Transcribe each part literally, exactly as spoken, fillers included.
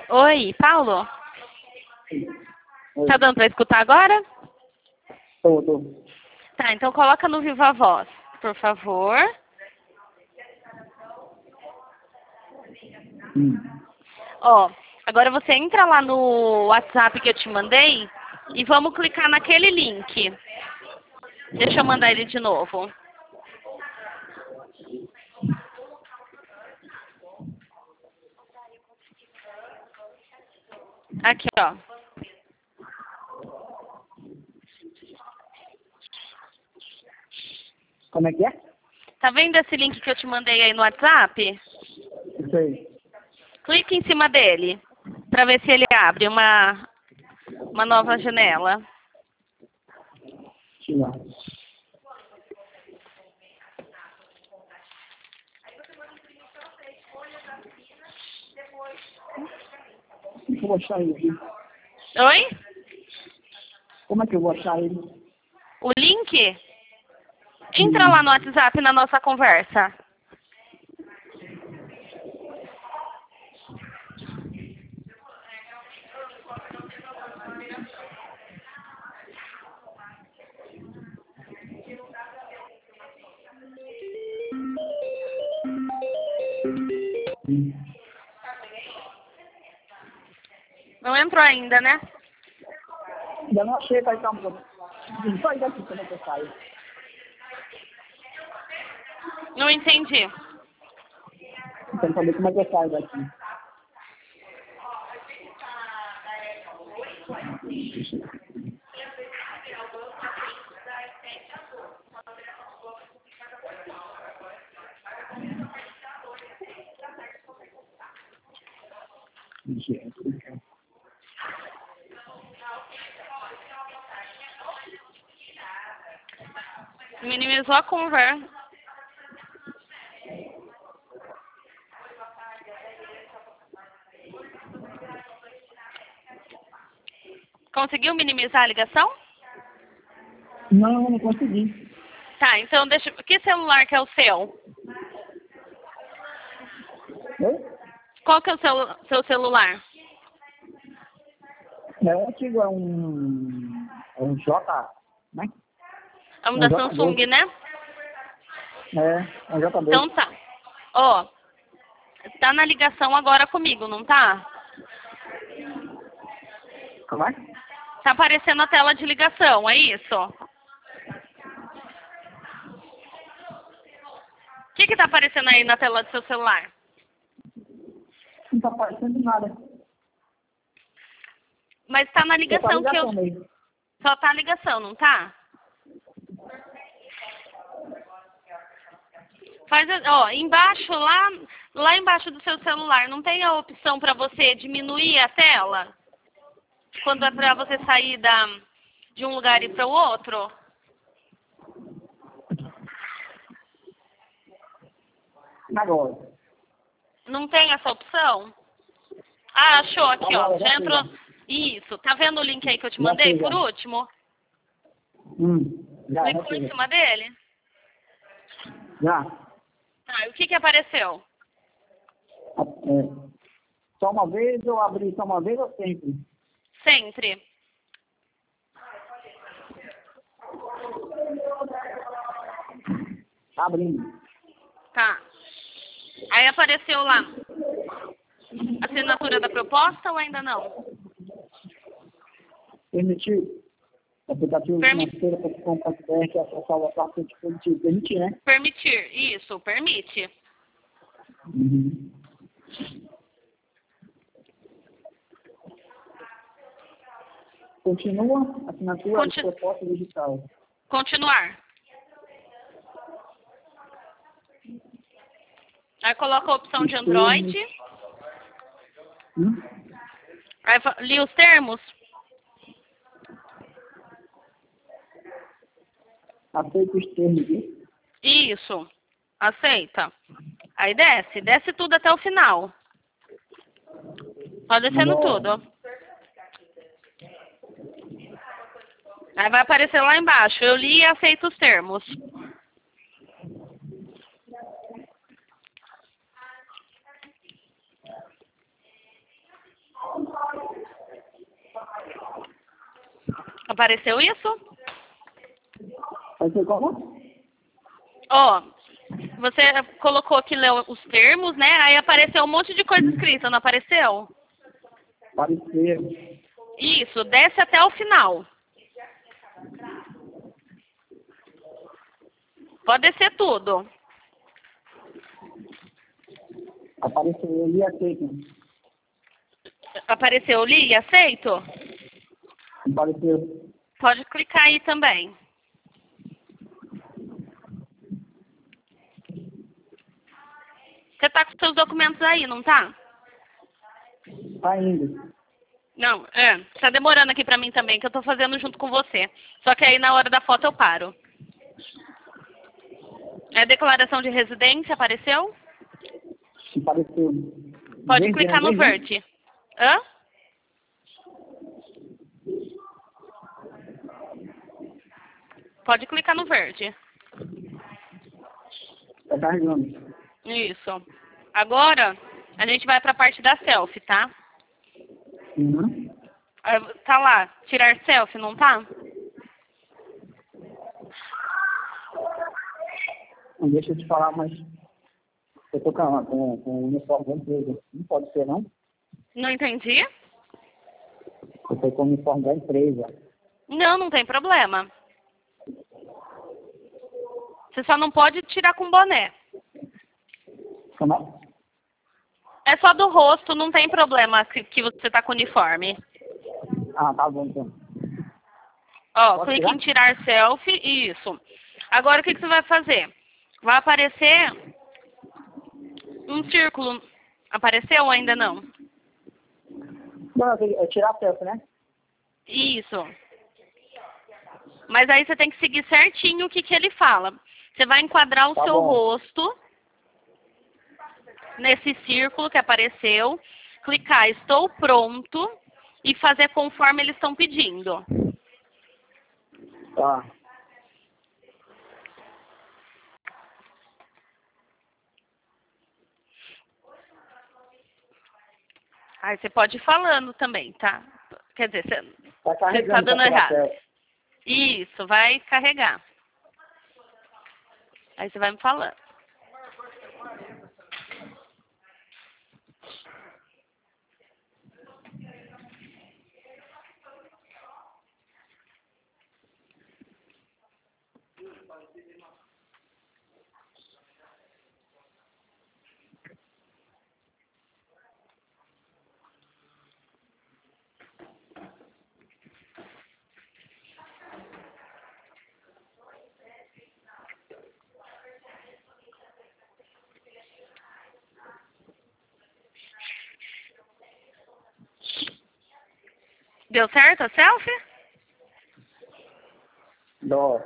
Oi, Paulo? Oi. Tá dando pra escutar agora? Tô, tô. Tá, então coloca no Viva Voz, por favor. Hum. Ó, agora você entra lá no WhatsApp que eu te mandei e vamos clicar naquele link. Deixa eu mandar ele de novo. Aqui, ó. Como é que é? Tá vendo esse link que eu te mandei aí no WhatsApp? Isso aí. Clica em cima dele, pra ver se ele abre uma, uma nova janela. Deixa eu lá. Como é que eu vou achar ele aqui? Oi? Como é que eu vou achar ele? O link? Entra lá no WhatsApp na nossa conversa. Hum. Não entrou ainda, né? Ainda não achei, vai estar um pouco. Sai daqui, como é que eu saio? Não entendi. Quero saber como é que eu saio daqui. Gente. Minimizou a conversa. Conseguiu minimizar a ligação? Não, não consegui. Tá, então deixa. Que celular que é o seu? Oi? Qual que é o seu, seu celular? É um antigo, é um. É um J. Né? É um É um da J dois. Samsung, né? É, é um J dois. Então tá. Ó, tá na ligação agora comigo, não tá? Como é? Tá aparecendo a tela de ligação, é isso? O que que tá aparecendo aí na tela do seu celular? Não tá aparecendo nada. Mas tá na Só tá ligação que eu... ligação mesmo. Só tá a ligação, não tá? Faz, a- ó, embaixo, lá, lá embaixo do seu celular, não tem a opção para você diminuir a tela? Quando é para você sair da, de um lugar e para o outro? Agora. Não tem essa opção? Ah, achou aqui, ó. Agora, já Já sei, entrou. já. Isso. Tá vendo o link aí que eu te Já mandei sei, por já. último? Hum. Já, já Clicou sei, em já. cima dele? Já. Tá, e o que que apareceu? É, só uma vez eu abri só uma vez ou sempre? Sempre. Abrindo. Tá. Aí apareceu lá. Assinatura da proposta ou ainda não? Permitiu. Aplicativo Permi financeiro ponto com ponto br que acessar o WhatsApp de permitir. Permitir, né? permitir. Isso, permite. Uhum. Continua assinatura Conti de proposta digital. continuar. Aí coloca a opção Os de termos. Android. Hum? Aí fa- li os termos. Aceita os termos. Viu? Isso. Aceita. Aí desce. Desce tudo até o final. Pode descendo Agora. tudo. Aí vai aparecer lá embaixo. Eu li e aceito os termos. Apareceu isso? Vai ser como? Ó, você colocou que leu os termos, né? Aí apareceu um monte de coisa escrita, não apareceu? Apareceu. Isso, desce até o final. Pode descer tudo. Apareceu ali aceito. Apareceu li e aceito? Apareceu. Pode clicar aí também. Você tá com seus documentos aí, não tá? Tá indo. Não, é. Tá demorando aqui pra mim também, que eu tô fazendo junto com você. Só que aí na hora da foto eu paro. É declaração de residência, apareceu? Apareceu. Pode Verde, clicar né? no Verde, verde. Hã? Pode clicar no verde. Tá carregando. Isso. Agora, a gente vai pra parte da selfie, tá? Uhum. Ah, tá lá, tirar selfie, não tá? Não deixa eu te falar, mas eu tô com, com, com o uniforme da empresa. Não pode ser, não? Não entendi? Eu tô com o uniforme da empresa. Não, não tem problema. Você só não pode tirar com boné. Como é? É só do rosto, não tem problema que, que você tá com uniforme. Ah, tá bom então. Ó, Posso clique tirar? em tirar selfie, isso. Agora o que, que você vai fazer? Vai aparecer um círculo. Apareceu ou ainda não? Não, é tirar a selfie, né? Isso. Mas aí você tem que seguir certinho o que, que ele fala. Você vai enquadrar o Tá seu bom. rosto nesse círculo que apareceu, clicar estou pronto e fazer conforme eles estão pedindo. Tá. Aí você pode ir falando também, tá? Quer dizer, você, Tá você carregando tá dando pra tirar a errado. selfie. Isso, vai carregar. Aí você vai me falando. Deu certo a selfie? Dó.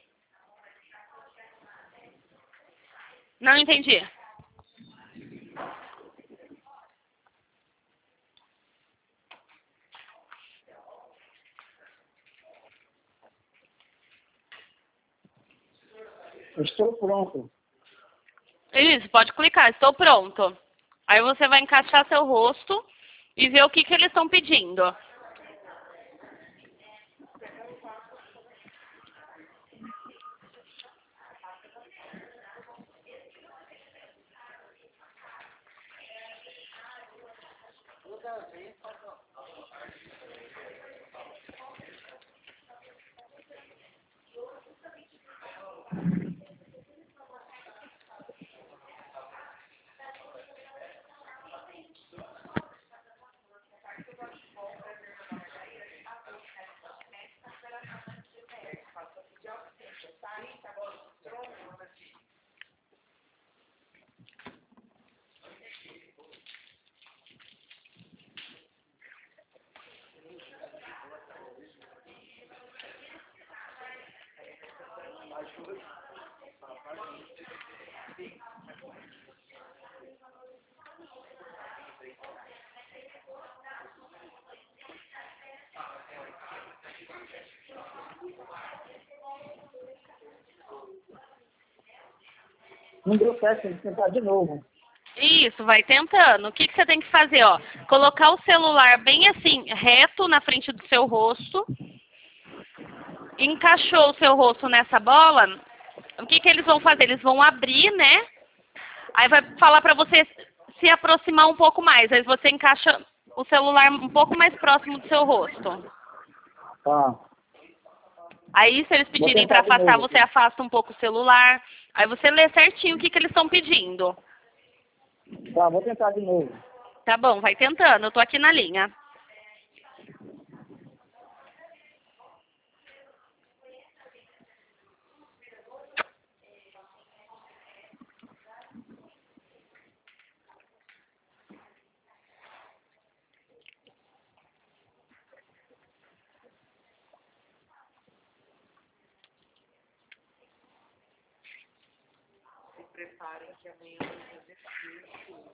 Não entendi. Estou pronto. Isso, pode clicar, estou pronto. Aí você vai encaixar seu rosto e ver o que, que eles estão pedindo. Não deu certo, tem que tentar de novo. Isso, vai tentando. O que, que você tem que fazer, ó? Colocar o celular bem assim, reto na frente do seu rosto. encaixou o seu rosto nessa bola, o que que eles vão fazer? Eles vão abrir, né? Aí vai falar para você se aproximar um pouco mais. Aí você encaixa o celular um pouco mais próximo do seu rosto. Tá. Aí, se eles pedirem para afastar, você afasta um pouco o celular. Aí você lê certinho o que que eles estão pedindo. Tá, vou tentar de novo. Tá bom, vai tentando. Eu tô aqui na linha. Preparem que amanhã vai fazer frio.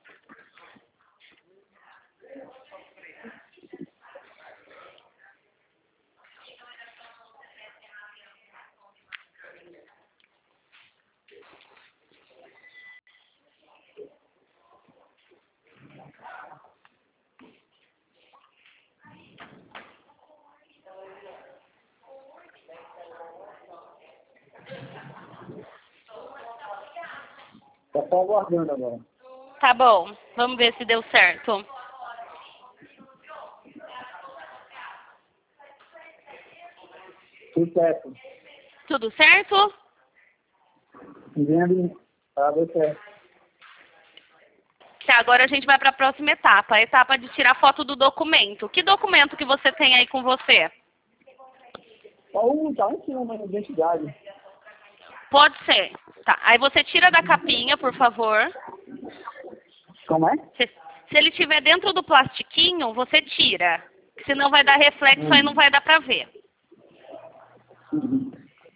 Tá só aguardando agora. Tá bom, vamos ver se deu certo. Tudo certo. Tudo certo? Vendo, tá, deu certo. Tá, agora a gente vai para a próxima etapa, a etapa de tirar foto do documento. Que documento que você tem aí com você? Tá, um, tá em cima da identidade. Pode ser. Tá, aí você tira da capinha, por favor. Como é? Se, se ele estiver dentro do plastiquinho, você tira. Senão vai dar reflexo, aí não vai dar pra ver. Uhum.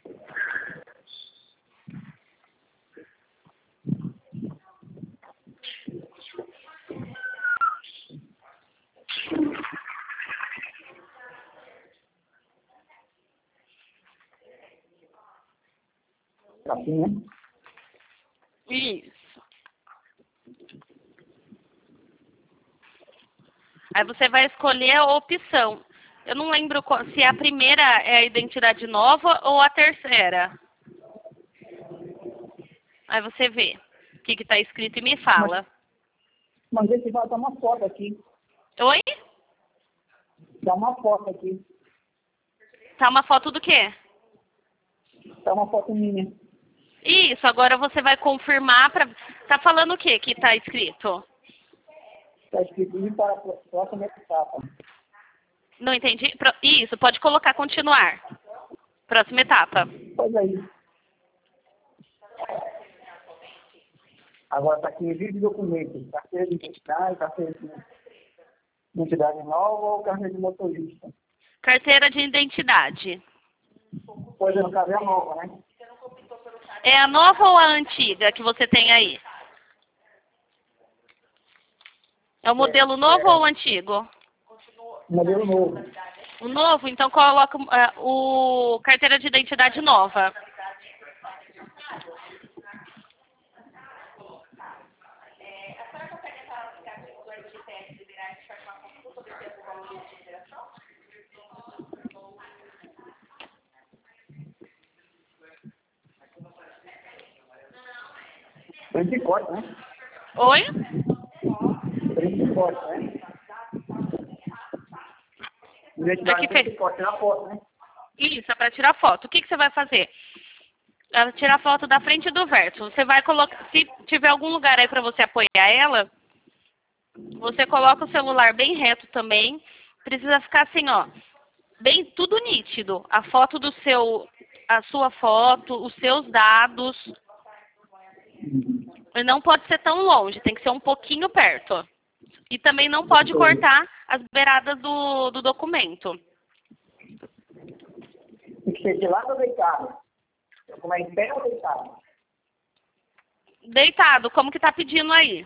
Capinha. Isso. Aí você vai escolher a opção. Eu não lembro qual- se a primeira é a identidade nova ou a terceira. Aí você vê o que está escrito e me fala. Mas esse vai dar uma foto aqui. Oi? Dá uma foto aqui. Tá uma foto do quê? Tá uma foto minha. Isso, agora você vai confirmar para. Tá falando o que que tá escrito? Tá escrito ir para a próxima etapa. Não entendi. Pro- Isso, pode colocar continuar. Próxima etapa. Pois aí. Agora tá aqui envio de documentos. Carteira de identidade, carteira de identidade nova ou carteira de motorista. Carteira de identidade. Pois é, no caso é a nova, né? É a nova ou a antiga que você tem aí? É o modelo novo ou o antigo? Modelo novo. O novo, então coloca eh, o carteira de identidade nova. Frente e corte, né? Oi? Frente e corte, né? Identidade Aqui frente fez. e corte, tirar foto, né? Isso, é para tirar foto. O que, que você vai fazer? É tirar foto da frente e do verso. Você vai colocar, se tiver algum lugar aí para você apoiar ela, você coloca o celular bem reto também. Precisa ficar assim, ó, bem tudo nítido. A foto do seu, a sua foto, os seus dados. E não pode ser tão longe, tem que ser um pouquinho perto. E também não pode cortar as beiradas do, do documento. Tem que ser de lado ou deitado? Como é em pé ou deitado? Deitado, como que tá pedindo aí?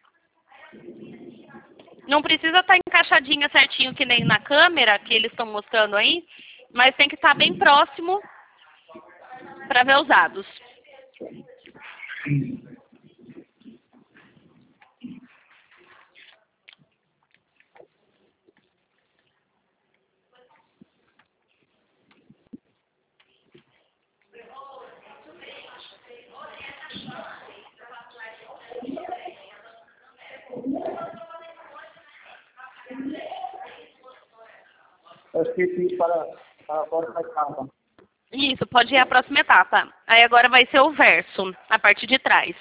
Não precisa estar encaixadinha certinho que nem na câmera que eles estão mostrando aí, mas tem que estar bem próximo para ver os dados. Eu esqueci para, para a próxima etapa. Isso, pode ir à próxima etapa. Aí agora vai ser o verso, a parte de trás.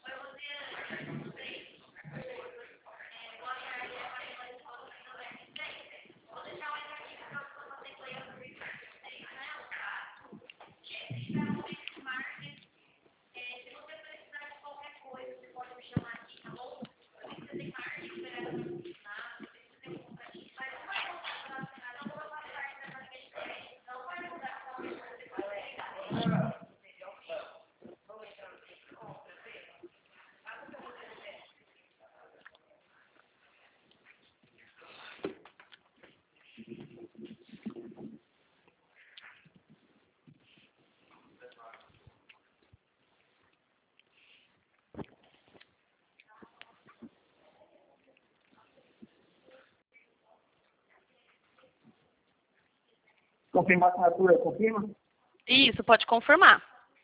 Confirmar a assinatura, confirma? Isso, pode confirmar.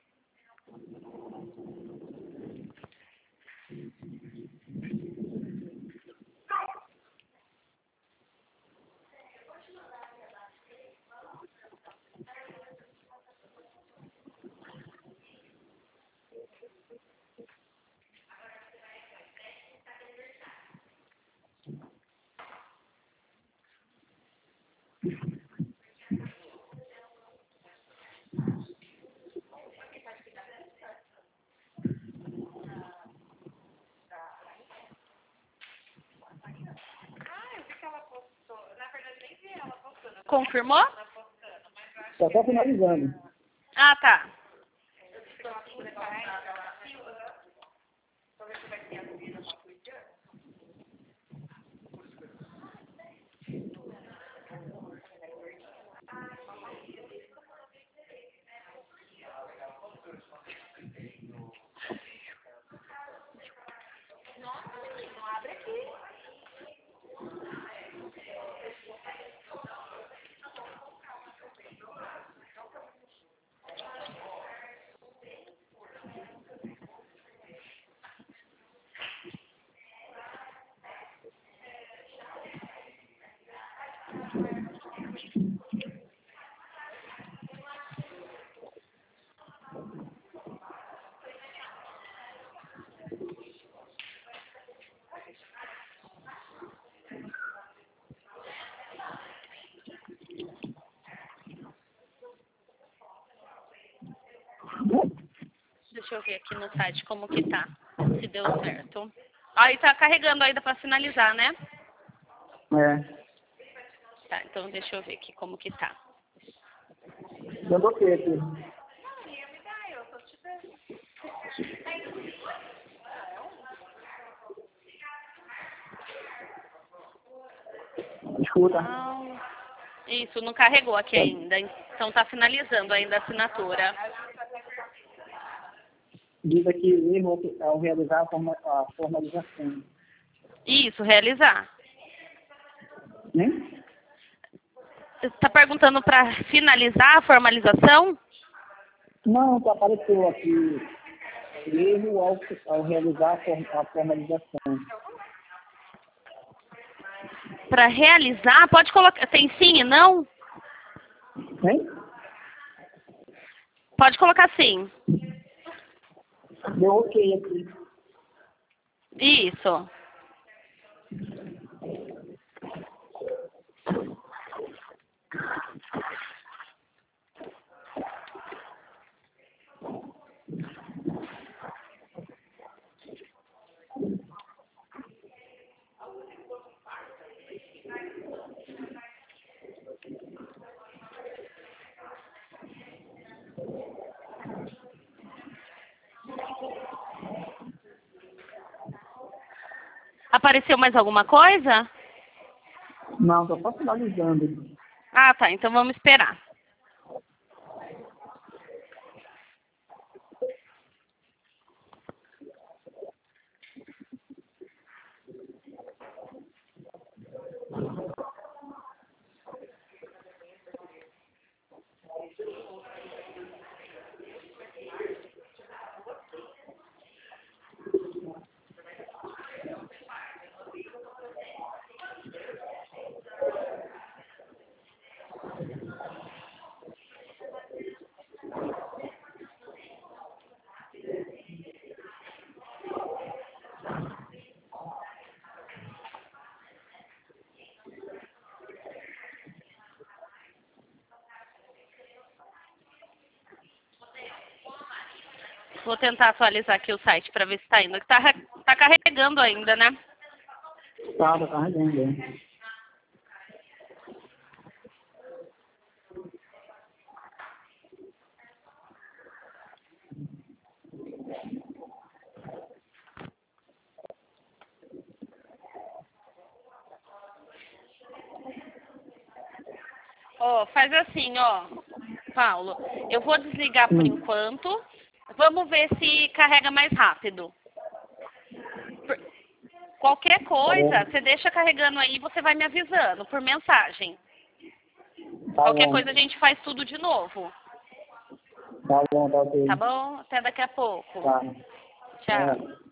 Confirmou? Só está finalizando. Ah, tá. Deixa eu ver aqui no site como que tá. Se deu certo. Aí tá carregando ainda para finalizar, né? É. Tá, então deixa eu ver aqui como que tá. Dando ok aqui. Escuta. Não. Isso, não carregou aqui ainda. Então tá finalizando ainda a assinatura. Diz aqui erro ao realizar a, forma, a formalização. Isso, realizar. Né? Você tá perguntando para finalizar a formalização? Não, só apareceu aqui erro ao, ao realizar a, form, a formalização. Para realizar, pode colocar. Tem sim e não? Hein? Pode colocar sim. Deu ok aqui. Isso. Apareceu mais alguma coisa? Não, só está finalizando. Ah, tá. Então vamos esperar. Vou tentar atualizar aqui o site para ver se tá indo. Tá, tá carregando ainda, né? Tá, tá carregando. hein? Ó, faz assim, ó, Paulo. Eu vou desligar por Hum. enquanto. Vamos ver se carrega mais rápido. Por- Qualquer coisa, bom. você deixa carregando aí e você vai me avisando por mensagem. Tá Qualquer bom. coisa a gente faz tudo de novo. Tá bom, tá ok. Tá bom? Até daqui a pouco. Tá. Tchau. É.